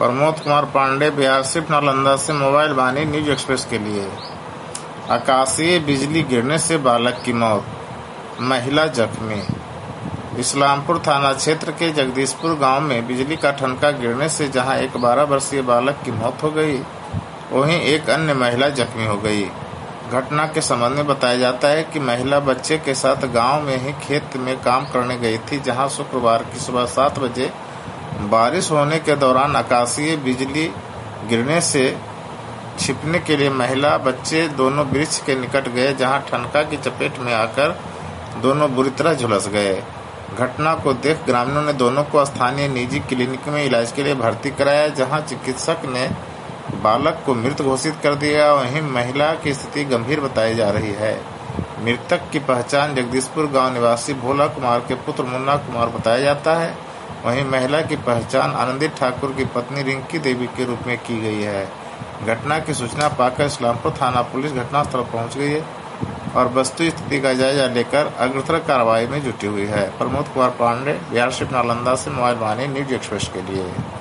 प्रमोद कुमार पांडे बिहारशरीफ नालंदा से मोबाइल वाणी news express के लिए। आकाशीय बिजली गिरने से बालक की मौत, महिला जख्मी। इस्लामपुर थाना क्षेत्र के जगदीशपुर गांव में बिजली का ठनका गिरने से जहां एक 12 वर्षीय बालक की मौत हो गई, वहीं एक अन्य महिला जख्मी हो गई। घटना के संबंध में बताया जाता है कि महिला बच्चे के साथ गांव में ही खेत में काम करने गई थी, जहां शुक्रवार की सुबह 7 बजे बारिश होने के दौरान आकाशीय बिजली गिरने से छिपने के लिए महिला बच्चे दोनों वृक्ष के निकट गए, जहां ठनका की चपेट में आकर दोनों बुरी तरह झुलस गए। घटना को देख ग्रामीणों ने दोनों को स्थानीय निजी क्लिनिक में इलाज के लिए भर्ती कराया, जहां चिकित्सक ने बालक को मृत घोषित कर दिया। वहीं महिला की स्थिति गंभीर बताई जा रही है। मृतक की पहचान जगदीशपुर गांव निवासी भोला कुमार के पुत्र मुन्ना कुमार बताया जाता है। वहीं महिला की पहचान आनंदित ठाकुर की पत्नी रिंकी देवी के रूप में की गई है। घटना की सूचना पाकर इस्लामपुर थाना पुलिस घटनास्थल पहुंच गई है और वस्तु स्थिति का जायजा लेकर अग्रतर कार्रवाई में जुटी हुई है। प्रमोद कुमार पांडे बिहारशरीफ नालंदा से मोबाइल वाणी न्यूज एक्सप्रेस के लिए।